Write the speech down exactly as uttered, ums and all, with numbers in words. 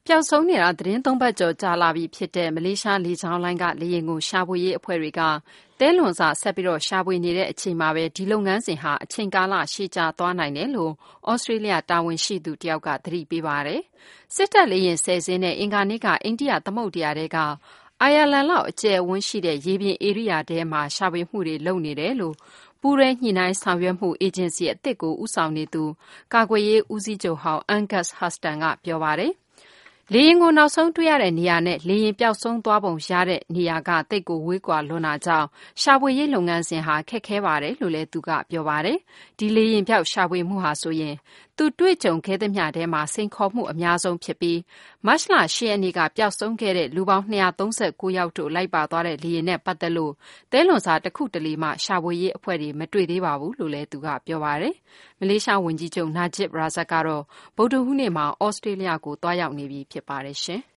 ပျောက်ဆုံးနေတာသတင်းသုံးပတ်ကျော်ကြာလာပြီဖြစ်တဲ့မလေးရှားလေကြောင်းလိုင်းကလေယာဉ်ကိုရှာဖွေရေးအဖွဲ့တွေကတဲလွန်စွာဆက်ပြီးရှာဖွေနေတဲ့အချိန်မှာပဲဒီလုပ်ငန်းစဉ်ဟာအချိန်ကာလရှည်ကြာသွားနိုင်တယ်လို့ဩစတြေးလျတာဝန်ရှိသူတယောက်ကသတိပေးပါတယ်။စစ်တပ်လေယာဉ်ဆယ်စင်းနဲ့အင်္ဂါနေ့ကအိန္ဒိယသမုဒ္ဒရာထဲကအိုင်ယာလန်လောက်အကျယ်အဝန်းရှိတဲ့ရေပြင်ဧရိယာထဲမှာရှာဖွေမှုတွေလုပ်နေတယ်လို့ပူးရဲညှိနှိုင်းဆောင်ရွက်မှုအေဂျင်စီအသစ်ကိုဦးဆောင်နေသူကာကွယ်ရေးဦးစီးချုပ်ဟောင်း Angus Huston ကပြောပါတယ်။လေယာဉ်ကိုနောက်ဆုံးတွေ့ရတဲ့နေရာနဲ့လေယာဉ်ပျောက်ဆုံးသွားပုံရတဲ့နေရာကတိတ်ကိုဝေးကွာလွန်တာကြောင့်ရှာဖွေရေးလုပ်ငန်းစဉ်ဟာခက်ခဲပါတယ်လို့လည်းသူကပြောပါတယ်။ဒီလေယာဉ်ပျောက်ရှာဖွေမှုဟာဆိုရင်သူတွေ့ကြုံခဲ့သမျှထဲမှာစိန်ခေါ်မှုအများဆုံးဖြစ်ပြီးမတ်လ၈ရက်နေ့ကပျောက်ဆုံးခဲ့တဲ့လူပေါင်း၂၃၉ယောက်တို့လိုက်ပါသွားတဲ့လေယာဉ်နဲ့ပတ်သက်လို့တဲလွန်စာတစ်ခုတလေမှရှာဖွေရေးအဖွဲ့တွေမတွေ့သေးပါဘူးလို့လည်းသူကပြောပါတယ်။မလေးရှားဝန်ကြီးချုပ်နာဂျစ်ရာဇတ်ကတော့ဗုဒ္ဓဟူးနေ့မှာဩစတြေးလျကိုသွားရောက်နေပြီဖြစ်ပါတယ်ရှင်။